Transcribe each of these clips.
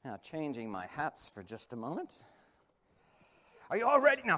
Now, changing my hats for just a moment. Are you all ready? No.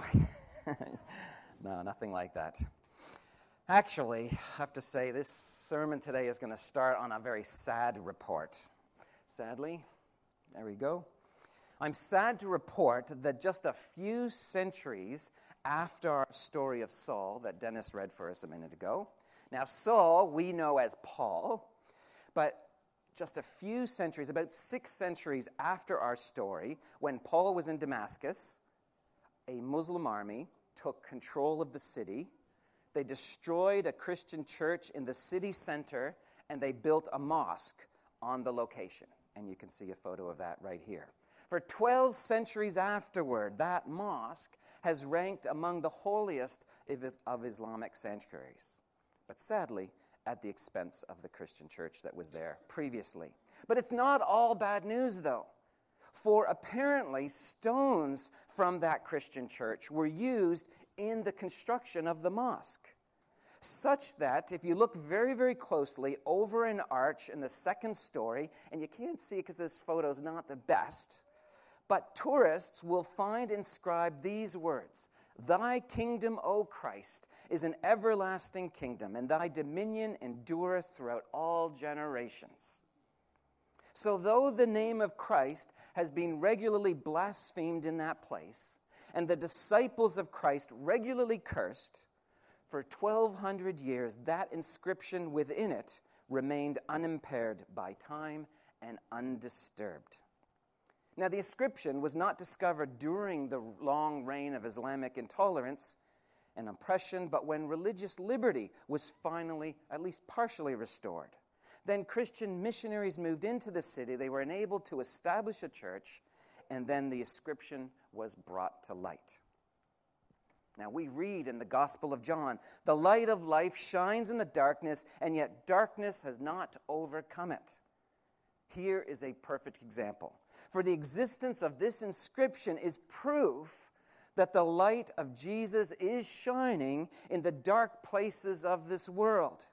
No, nothing like that. Actually, I have to say this sermon today is going to start on a very sad report. Sadly, there we go. I'm sad to report that just a few centuries after our story of Saul that Dennis read for us a minute ago. Now, Saul we know as Paul, but just a few centuries, about 6 centuries after our story, when Paul was in Damascus, a Muslim army took control of the city. They destroyed a Christian church in the city center, and they built a mosque on the location. And you can see a photo of that right here. For 12 centuries afterward, that mosque has ranked among the holiest of Islamic sanctuaries. But sadly, at the expense of the Christian church that was there previously. But it's not all bad news, though. For apparently, stones from that Christian church were used in the construction of the mosque. Such that, if you look very, very closely over an arch in the second story, and you can't see it because this photo's not the best, but tourists will find inscribed these words: "Thy kingdom, O Christ, is an everlasting kingdom, and thy dominion endureth throughout all generations." So though the name of Christ has been regularly blasphemed in that place, and the disciples of Christ regularly cursed, for 1,200 years that inscription within it remained unimpaired by time and undisturbed. Now, the inscription was not discovered during the long reign of Islamic intolerance and oppression, but when religious liberty was finally, at least partially, restored. Then Christian missionaries moved into the city. They were enabled to establish a church, and then the inscription was brought to light. Now, we read in the Gospel of John, "The light of life shines in the darkness, and yet darkness has not overcome it." Here is a perfect example. For the existence of this inscription is proof that the light of Jesus is shining in the dark places of this world.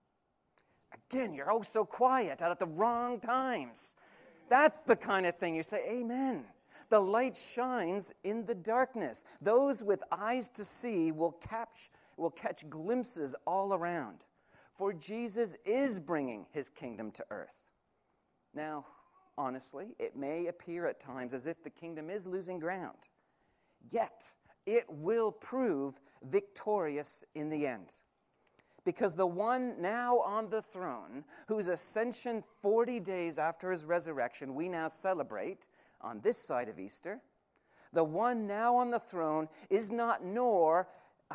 Again, you're oh so quiet out at the wrong times. That's the kind of thing you say, amen. The light shines in the darkness. Those with eyes to see will catch glimpses all around. For Jesus is bringing his kingdom to earth. Now, honestly, it may appear at times as if the kingdom is losing ground. Yet, it will prove victorious in the end. Because the one now on the throne, whose ascension 40 days after his resurrection we now celebrate on this side of Easter, the one now on the throne is not now,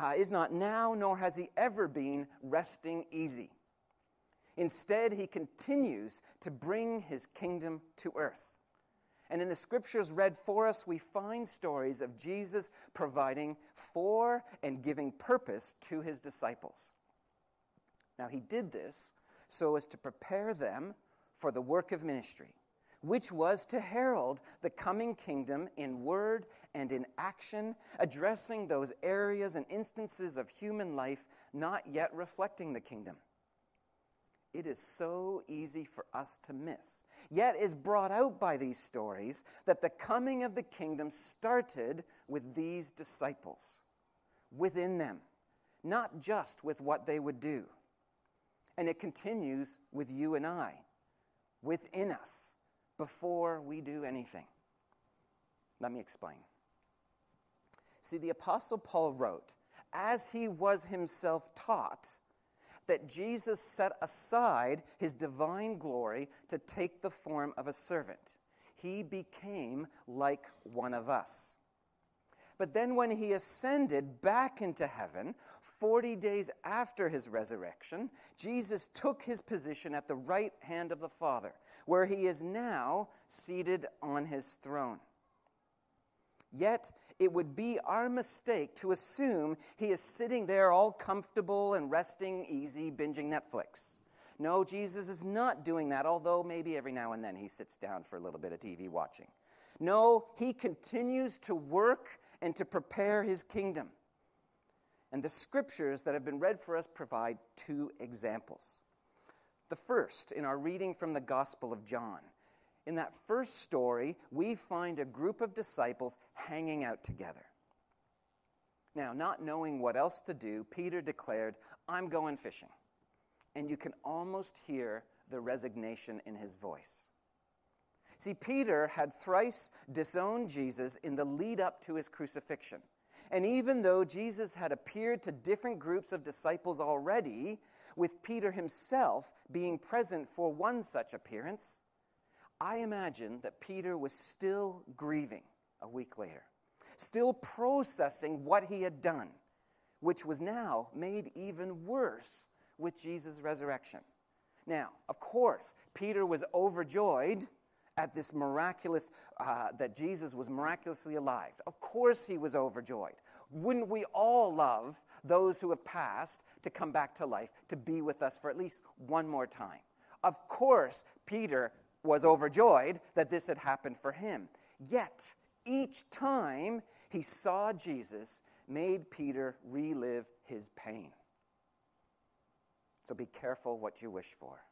nor has he ever been, resting easy. Instead, he continues to bring his kingdom to earth. And in the scriptures read for us, we find stories of Jesus providing for and giving purpose to his disciples. Now, he did this so as to prepare them for the work of ministry, which was to herald the coming kingdom in word and in action, addressing those areas and instances of human life not yet reflecting the kingdom. It is so easy for us to miss, yet is brought out by these stories that the coming of the kingdom started with these disciples, within them, not just with what they would do. And it continues with you and I, within us, before we do anything. Let me explain. See, the Apostle Paul wrote, as he was himself taught, that Jesus set aside his divine glory to take the form of a servant. He became like one of us. But then when he ascended back into heaven, 40 days after his resurrection, Jesus took his position at the right hand of the Father, where he is now seated on his throne. Yet, it would be our mistake to assume he is sitting there all comfortable and resting easy, binging Netflix. No, Jesus is not doing that, although maybe every now and then he sits down for a little bit of TV watching. No, he continues to work and to prepare his kingdom. And the scriptures that have been read for us provide 2 examples. The first, in our reading from the Gospel of John, In that first story, we find a group of disciples hanging out together. Now, not knowing what else to do, Peter declared, "I'm going fishing." And you can almost hear the resignation in his voice. See, Peter had thrice disowned Jesus in the lead up to his crucifixion. And even though Jesus had appeared to different groups of disciples already, with Peter himself being present for one such appearance, I imagine that Peter was still grieving a week later, still processing what he had done, which was now made even worse with Jesus' resurrection. Now, of course, Peter was overjoyed at this miraculous, that Jesus was miraculously alive. Of course he was overjoyed. Wouldn't we all love those who have passed to come back to life, to be with us for at least one more time? Of course, Peter was overjoyed that this had happened for him. Yet, each time he saw Jesus made Peter relive his pain. So be careful what you wish for.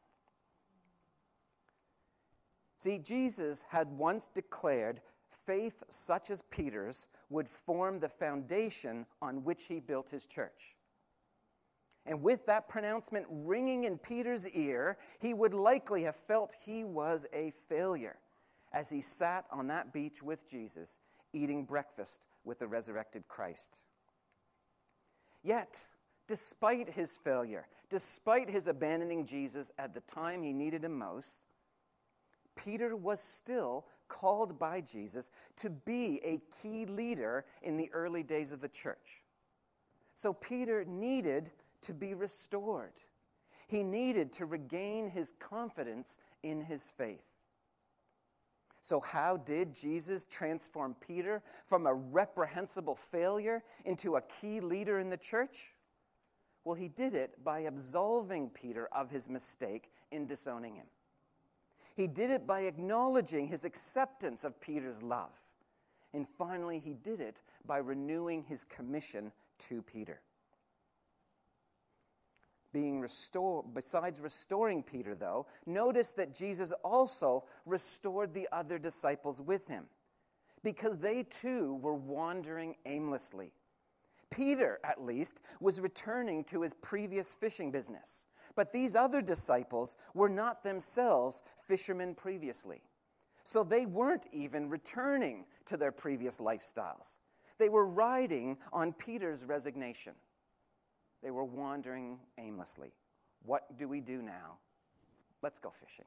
See, Jesus had once declared faith such as Peter's would form the foundation on which he built his church. And with that pronouncement ringing in Peter's ear, he would likely have felt he was a failure as he sat on that beach with Jesus, eating breakfast with the resurrected Christ. Yet, despite his failure, despite his abandoning Jesus at the time he needed him most, Peter was still called by Jesus to be a key leader in the early days of the church. So Peter needed to be restored. He needed to regain his confidence in his faith. So how did Jesus transform Peter from a reprehensible failure into a key leader in the church? Well, he did it by absolving Peter of his mistake in disowning him. He did it by acknowledging his acceptance of Peter's love. And finally, he did it by renewing his commission to Peter. Besides restoring Peter, though, notice that Jesus also restored the other disciples with him, because they too were wandering aimlessly. Peter, at least, was returning to his previous fishing business. But these other disciples were not themselves fishermen previously. So they weren't even returning to their previous lifestyles. They were riding on Peter's resignation. They were wandering aimlessly. What do we do now? Let's go fishing.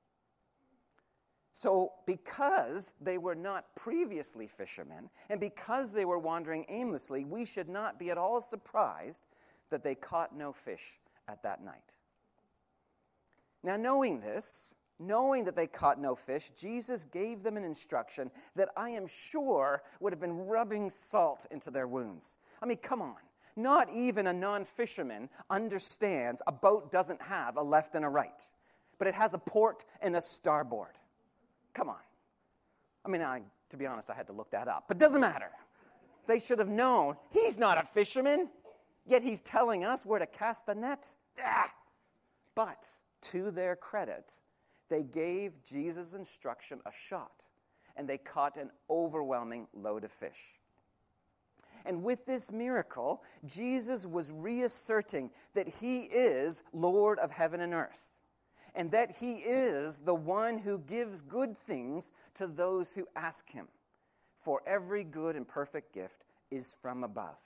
So because they were not previously fishermen, and because they were wandering aimlessly, we should not be at all surprised that they caught no fish at that night. Now, knowing that they caught no fish, Jesus gave them an instruction that I am sure would have been rubbing salt into their wounds. I mean, come on. Not even a non-fisherman understands a boat doesn't have a left and a right, but it has a port and a starboard. Come on. I mean, to be honest, I had to look that up, but it doesn't matter. They should have known he's not a fisherman, yet he's telling us where to cast the net. But to their credit, they gave Jesus' instruction a shot, and they caught an overwhelming load of fish. And with this miracle, Jesus was reasserting that he is Lord of heaven and earth, and that he is the one who gives good things to those who ask him. For every good and perfect gift is from above.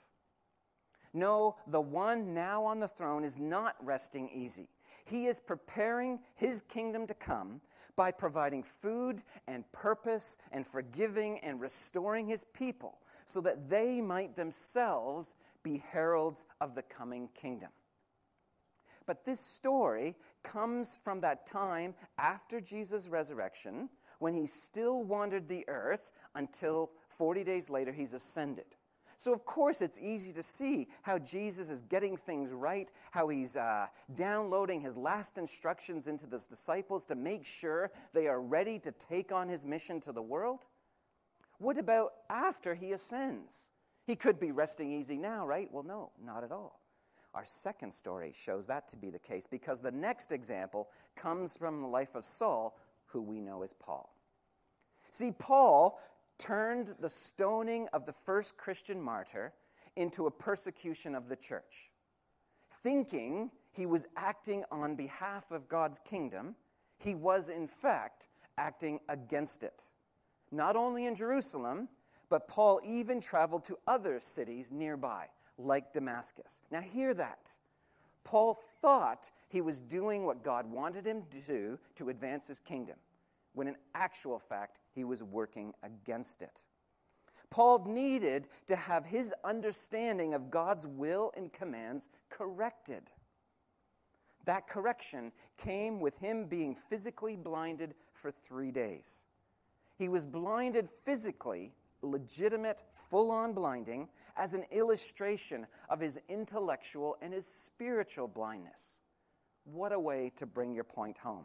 No, the one now on the throne is not resting easy. He is preparing his kingdom to come by providing food and purpose and forgiving and restoring his people so that they might themselves be heralds of the coming kingdom. But this story comes from that time after Jesus' resurrection when he still wandered the earth until 40 days later he's ascended. So, of course, it's easy to see how Jesus is getting things right, how he's downloading his last instructions into his disciples to make sure they are ready to take on his mission to the world. What about after he ascends? He could be resting easy now, right? Well, no, not at all. Our second story shows that to be the case because the next example comes from the life of Saul, who we know as Paul. See, Paul turned the stoning of the first Christian martyr into a persecution of the church. Thinking he was acting on behalf of God's kingdom, he was in fact acting against it. Not only in Jerusalem, but Paul even traveled to other cities nearby, like Damascus. Now hear that. Paul thought he was doing what God wanted him to do to advance his kingdom, when in actual fact, he was working against it. Paul needed to have his understanding of God's will and commands corrected. That correction came with him being physically blinded for 3 days. He was blinded physically, legitimate, full-on blinding, as an illustration of his intellectual and his spiritual blindness. What a way to bring your point home.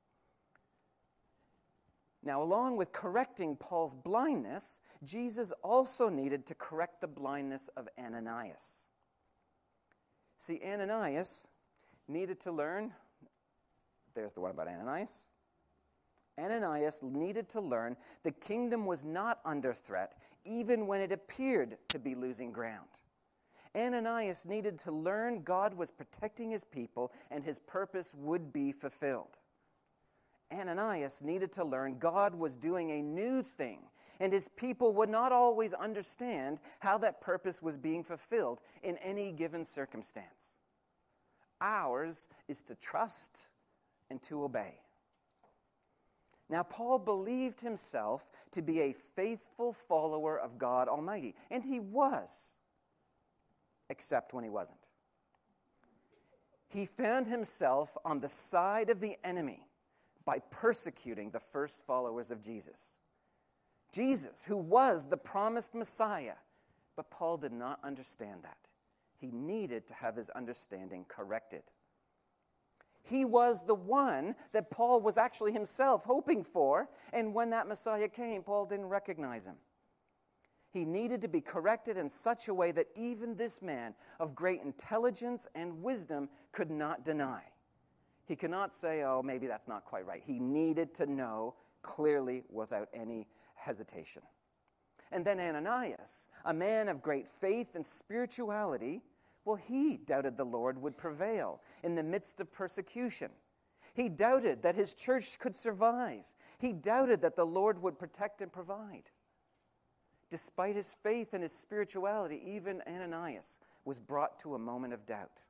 Now, along with correcting Paul's blindness, Jesus also needed to correct the blindness of Ananias. See, Ananias needed to learn, there's the one about Ananias. Ananias needed to learn the kingdom was not under threat, even when it appeared to be losing ground. Ananias needed to learn God was protecting his people and his purpose would be fulfilled. Ananias needed to learn God was doing a new thing, and his people would not always understand how that purpose was being fulfilled in any given circumstance. Ours is to trust and to obey. Now, Paul believed himself to be a faithful follower of God Almighty, and he was, except when he wasn't. He found himself on the side of the enemy by persecuting the first followers of Jesus. Jesus, who was the promised Messiah, but Paul did not understand that. He needed to have his understanding corrected. He was the one that Paul was actually himself hoping for, and when that Messiah came, Paul didn't recognize him. He needed to be corrected in such a way that even this man of great intelligence and wisdom could not deny. He could not say, oh, maybe that's not quite right. He needed to know clearly without any hesitation. And then Ananias, a man of great faith and spirituality, well, he doubted the Lord would prevail in the midst of persecution. He doubted that his church could survive. He doubted that the Lord would protect and provide. Despite his faith and his spirituality, even Ananias was brought to a moment of doubt.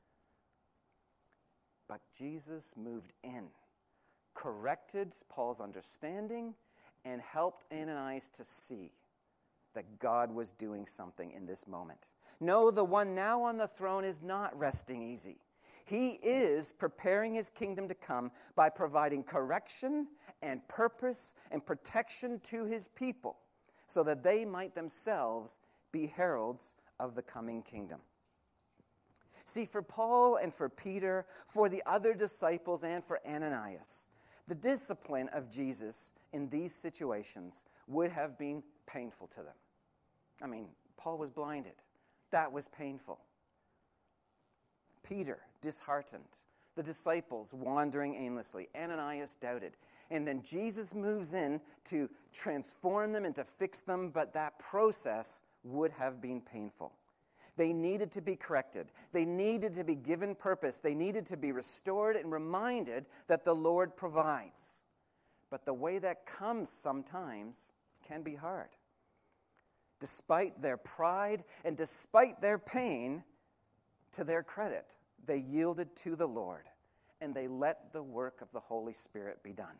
But Jesus moved in, corrected Paul's understanding, and helped Ananias to see that God was doing something in this moment. No, the one now on the throne is not resting easy. He is preparing his kingdom to come by providing correction and purpose and protection to his people so that they might themselves be heralds of the coming kingdom. See, for Paul and for Peter, for the other disciples and for Ananias, the discipline of Jesus in these situations would have been painful to them. I mean, Paul was blinded. That was painful. Peter, disheartened. The disciples wandering aimlessly. Ananias doubted. And then Jesus moves in to transform them and to fix them, but that process would have been painful. They needed to be corrected. They needed to be given purpose. They needed to be restored and reminded that the Lord provides. But the way that comes sometimes can be hard. Despite their pride and despite their pain, to their credit, they yielded to the Lord and they let the work of the Holy Spirit be done.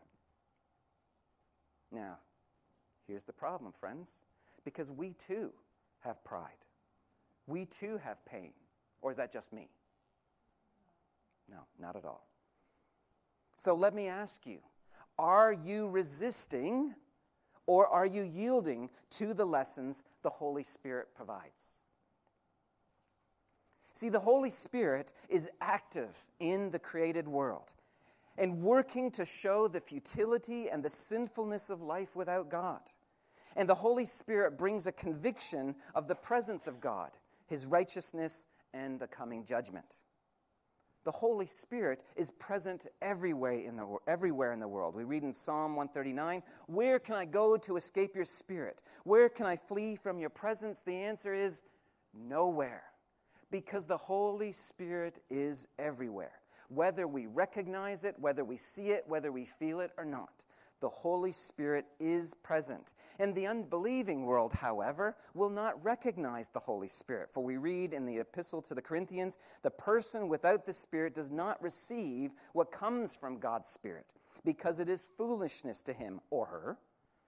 Now, here's the problem, friends, because we too have pride. We too have pain. Or is that just me? No, not at all. So let me ask you, are you resisting or are you yielding to the lessons the Holy Spirit provides? See, the Holy Spirit is active in the created world and working to show the futility and the sinfulness of life without God. And the Holy Spirit brings a conviction of the presence of God, his righteousness, and the coming judgment. The Holy Spirit is present everywhere in the world. We read in Psalm 139, "Where can I go to escape your spirit? Where can I flee from your presence?" The answer is nowhere, because the Holy Spirit is everywhere. Whether we recognize it, whether we see it, whether we feel it or not, the Holy Spirit is present. And the unbelieving world, however, will not recognize the Holy Spirit. For we read in the Epistle to the Corinthians, "The person without the Spirit does not receive what comes from God's Spirit, because it is foolishness to him or her.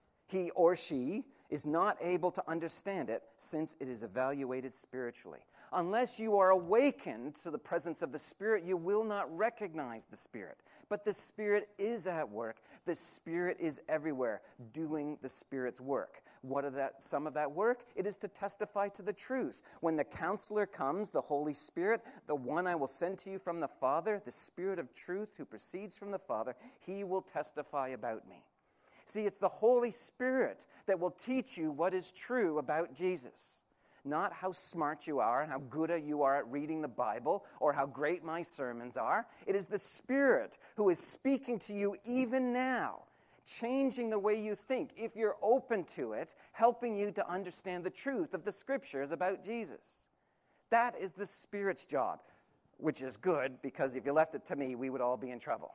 He or she is not able to understand it, since it is evaluated spiritually." Unless you are awakened to the presence of the Spirit, you will not recognize the Spirit. But the Spirit is at work. The Spirit is everywhere, doing the Spirit's work. What is some of that work? It is to testify to the truth. When the Counselor comes, the Holy Spirit, the one I will send to you from the Father, the Spirit of truth who proceeds from the Father, he will testify about me. See, it's the Holy Spirit that will teach you what is true about Jesus. Not how smart you are and how good you are at reading the Bible or how great my sermons are. It is the Spirit who is speaking to you even now, changing the way you think, if you're open to it, helping you to understand the truth of the Scriptures about Jesus. That is the Spirit's job, which is good, because if you left it to me, we would all be in trouble.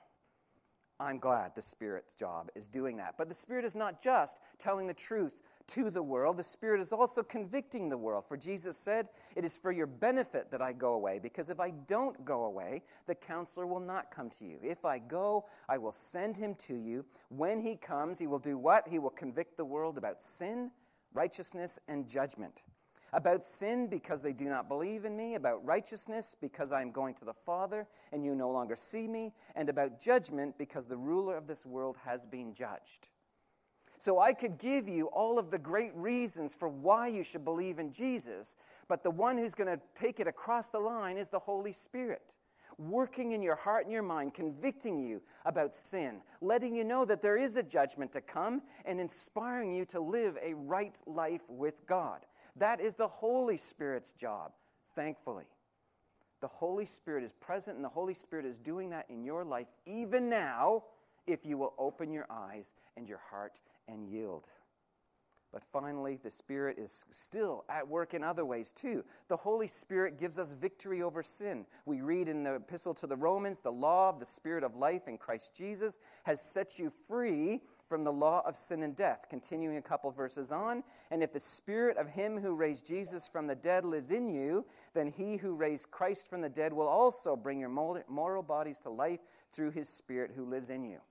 I'm glad the Spirit's job is doing that. But the Spirit is not just telling the truth to the world. The Spirit is also convicting the world. For Jesus said, "It is for your benefit that I go away, because if I don't go away, the Counselor will not come to you. If I go, I will send him to you. When he comes, he will do what? He will convict the world about sin, righteousness, and judgment. About sin, because they do not believe in me. About righteousness, because I am going to the Father, and you no longer see me. And about judgment, because the ruler of this world has been judged." So I could give you all of the great reasons for why you should believe in Jesus, but the one who's going to take it across the line is the Holy Spirit, working in your heart and your mind, convicting you about sin, letting you know that there is a judgment to come, and inspiring you to live a right life with God. That is the Holy Spirit's job, thankfully. The Holy Spirit is present, and the Holy Spirit is doing that in your life even now, if you will open your eyes and your heart and yield. But finally, the Spirit is still at work in other ways too. The Holy Spirit gives us victory over sin. We read in the Epistle to the Romans, "The law of the Spirit of life in Christ Jesus has set you free from the law of sin and death." Continuing a couple verses on, "And if the Spirit of him who raised Jesus from the dead lives in you, then he who raised Christ from the dead will also bring your mortal bodies to life through his Spirit who lives in you."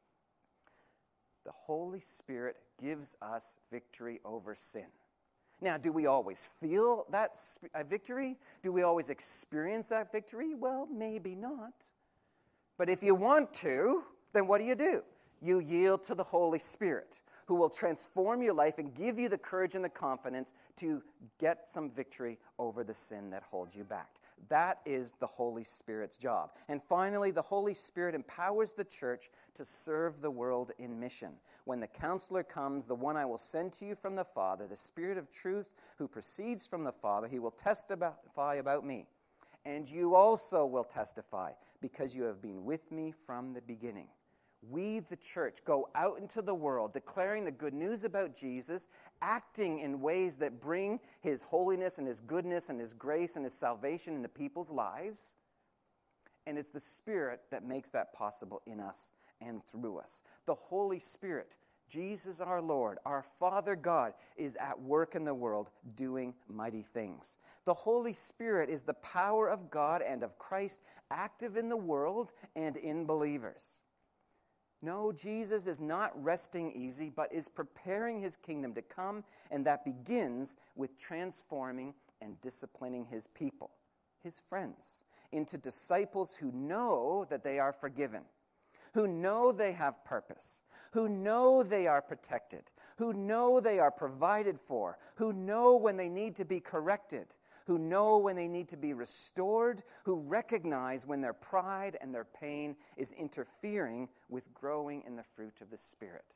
The Holy Spirit gives us victory over sin. Now, do we always feel that victory? Do we always experience that victory? Well, maybe not. But if you want to, then what do? You yield to the Holy Spirit, who will transform your life and give you the courage and the confidence to get some victory over the sin that holds you back. That is the Holy Spirit's job. And finally, the Holy Spirit empowers the church to serve the world in mission. When the Counselor comes, the one I will send to you from the Father, the Spirit of truth who proceeds from the Father, he will testify about me. And you also will testify, because you have been with me from the beginning. We, the church, go out into the world declaring the good news about Jesus, acting in ways that bring his holiness and his goodness and his grace and his salvation into people's lives. And it's the Spirit that makes that possible in us and through us. The Holy Spirit, Jesus our Lord, our Father God, is at work in the world doing mighty things. The Holy Spirit is the power of God and of Christ active in the world and in believers. No, Jesus is not resting easy, but is preparing his kingdom to come, and that begins with transforming and disciplining his people, his friends, into disciples who know that they are forgiven, who know they have purpose, who know they are protected, who know they are provided for, who know when they need to be corrected, who know when they need to be restored, who recognize when their pride and their pain is interfering with growing in the fruit of the Spirit.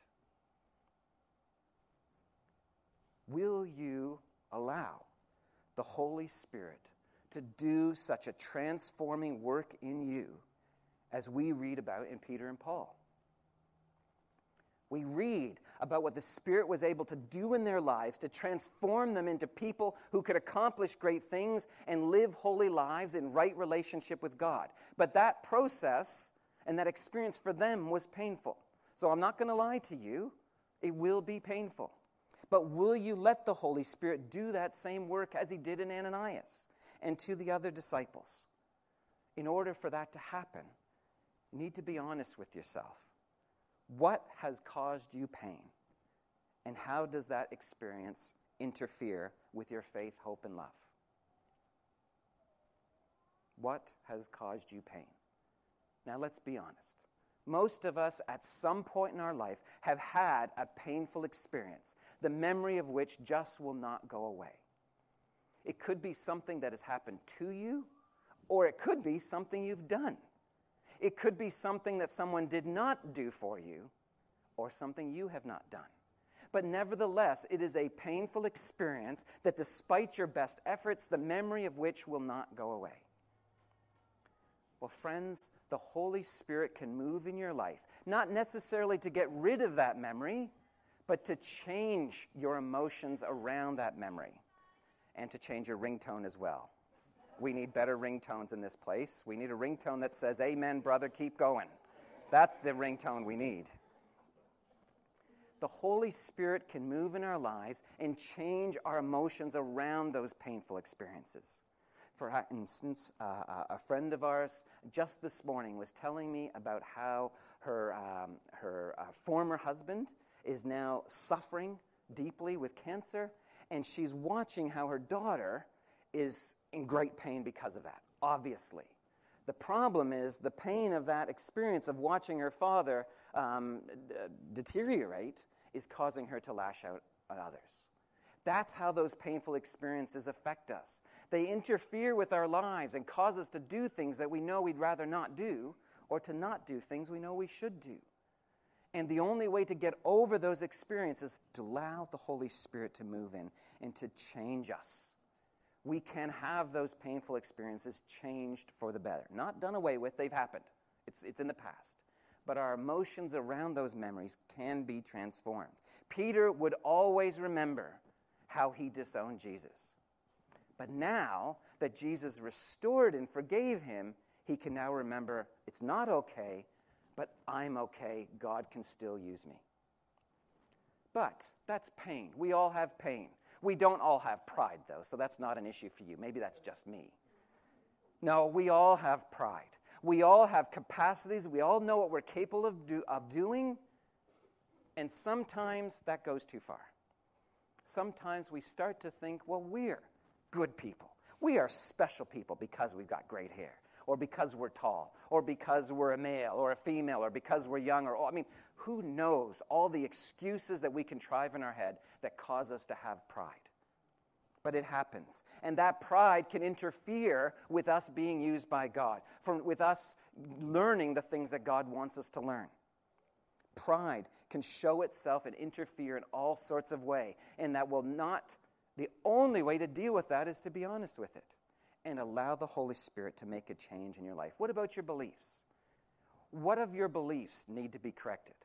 Will you allow the Holy Spirit to do such a transforming work in you as we read about in Peter and Paul. We read about what the Spirit was able to do in their lives to transform them into people who could accomplish great things and live holy lives in right relationship with God. But that process and that experience for them was painful. So I'm not going to lie to you. It will be painful. But will you let the Holy Spirit do that same work as he did in Ananias and to the other disciples? In order for that to happen, you need to be honest with yourself. What has caused you pain? And how does that experience interfere with your faith, hope, and love? What has caused you pain? Now let's be honest. Most of us at some point in our life have had a painful experience, the memory of which just will not go away. It could be something that has happened to you, or it could be something you've done. It could be something that someone did not do for you, or something you have not done. But nevertheless, it is a painful experience that despite your best efforts, the memory of which will not go away. Well, friends, the Holy Spirit can move in your life, not necessarily to get rid of that memory, but to change your emotions around that memory, and to change your ringtone as well. We need better ringtones in this place. We need a ringtone that says, "Amen, brother, keep going." That's the ringtone we need. The Holy Spirit can move in our lives and change our emotions around those painful experiences. For instance, a friend of ours just this morning was telling me about how her former husband is now suffering deeply with cancer, and she's watching how her daughter is in great pain because of that, obviously. The problem is the pain of that experience of watching her father deteriorate is causing her to lash out at others. That's how those painful experiences affect us. They interfere with our lives and cause us to do things that we know we'd rather not do, or to not do things we know we should do. And the only way to get over those experiences is to allow the Holy Spirit to move in and to change us. We can have those painful experiences changed for the better. Not done away with, they've happened. It's in the past. But our emotions around those memories can be transformed. Peter would always remember how he disowned Jesus. But now that Jesus restored and forgave him, he can now remember it's not okay, but I'm okay. God can still use me. But that's pain. We all have pain. We don't all have pride, though, so that's not an issue for you. Maybe that's just me. No, we all have pride. We all have capacities. We all know what we're capable of doing, and sometimes that goes too far. Sometimes we start to think, well, we're good people. We are special people because we've got great hair, or because we're tall, or because we're a male or a female, or because we're young, who knows all the excuses that we contrive in our head that cause us to have pride. But it happens. And that pride can interfere with us being used by God, with us learning the things that God wants us to learn. Pride can show itself and interfere in all sorts of ways, and the only way to deal with that is to be honest with it and allow the Holy Spirit to make a change in your life. What about your beliefs? What of your beliefs need to be corrected?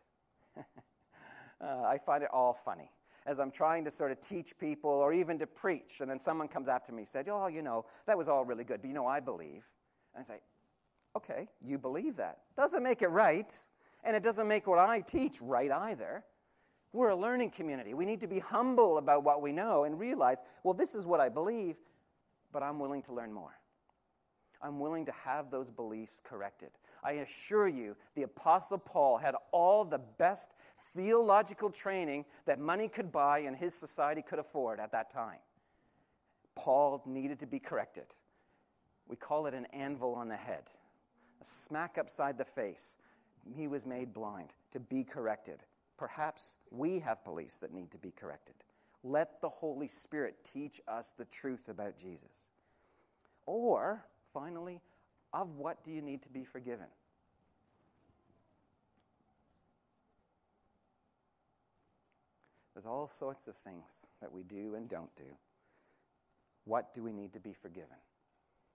I find it all funny. As I'm trying to sort of teach people or even to preach, and then someone comes after me and said, that was all really good, but I believe. And I say, okay, you believe that. Doesn't make it right, and it doesn't make what I teach right either. We're a learning community. We need to be humble about what we know and realize, well, this is what I believe, but I'm willing to learn more. I'm willing to have those beliefs corrected. I assure you, the Apostle Paul had all the best theological training that money could buy and his society could afford at that time. Paul needed to be corrected. We call it an anvil on the head, a smack upside the face. He was made blind to be corrected. Perhaps we have beliefs that need to be corrected. Let the Holy Spirit teach us the truth about Jesus. Or, finally, of what do you need to be forgiven? There's all sorts of things that we do and don't do. What do we need to be forgiven?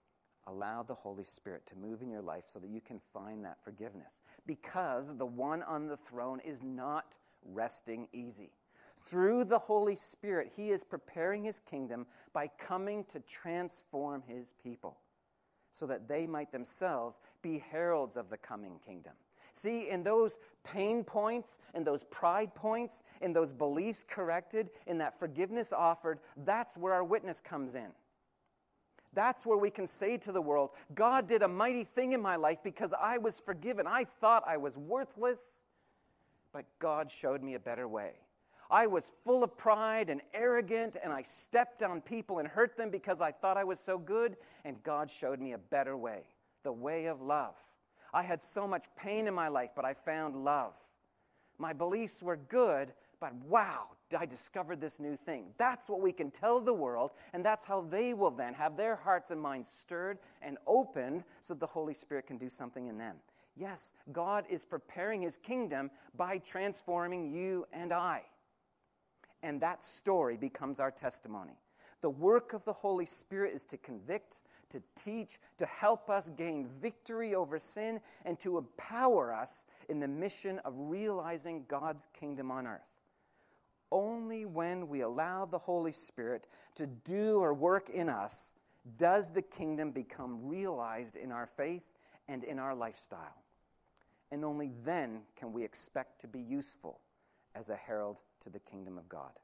allow the Holy Spirit to move in your life so that you can find that forgiveness. Because the one on the throne is not resting easy. Through the Holy Spirit, he is preparing his kingdom by coming to transform his people so that they might themselves be heralds of the coming kingdom. See, in those pain points, in those pride points, in those beliefs corrected, in that forgiveness offered, that's where our witness comes in. That's where we can say to the world, God did a mighty thing in my life because I was forgiven. I thought I was worthless, but God showed me a better way. I was full of pride and arrogant, and I stepped on people and hurt them because I thought I was so good, and God showed me a better way, the way of love. I had so much pain in my life, but I found love. My beliefs were good, but wow, I discovered this new thing. That's what we can tell the world, and that's how they will then have their hearts and minds stirred and opened so the Holy Spirit can do something in them. Yes, God is preparing his kingdom by transforming you and I. And that story becomes our testimony. The work of the Holy Spirit is to convict, to teach, to help us gain victory over sin, and to empower us in the mission of realizing God's kingdom on earth. Only when we allow the Holy Spirit to do or work in us does the kingdom become realized in our faith and in our lifestyle. And only then can we expect to be useful as a herald to the kingdom of God.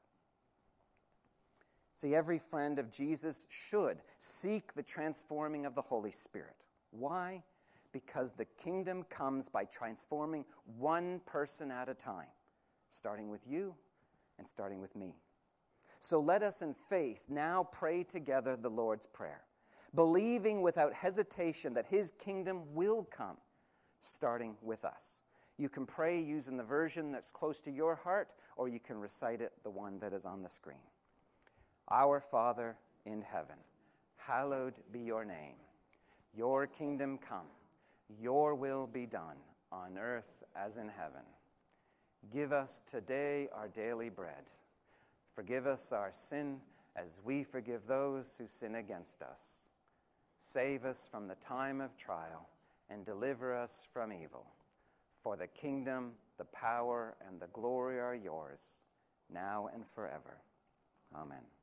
See, every friend of Jesus should seek the transforming of the Holy Spirit. Why? Because the kingdom comes by transforming one person at a time, starting with you and starting with me. So let us in faith now pray together the Lord's Prayer, believing without hesitation that his kingdom will come, starting with us. You can pray using the version that's close to your heart, or you can recite it, the one that is on the screen. Our Father in heaven, hallowed be your name. Your kingdom come, your will be done on earth as in heaven. Give us today our daily bread. Forgive us our sin as we forgive those who sin against us. Save us from the time of trial and deliver us from evil. For the kingdom, the power, and the glory are yours, now and forever. Amen.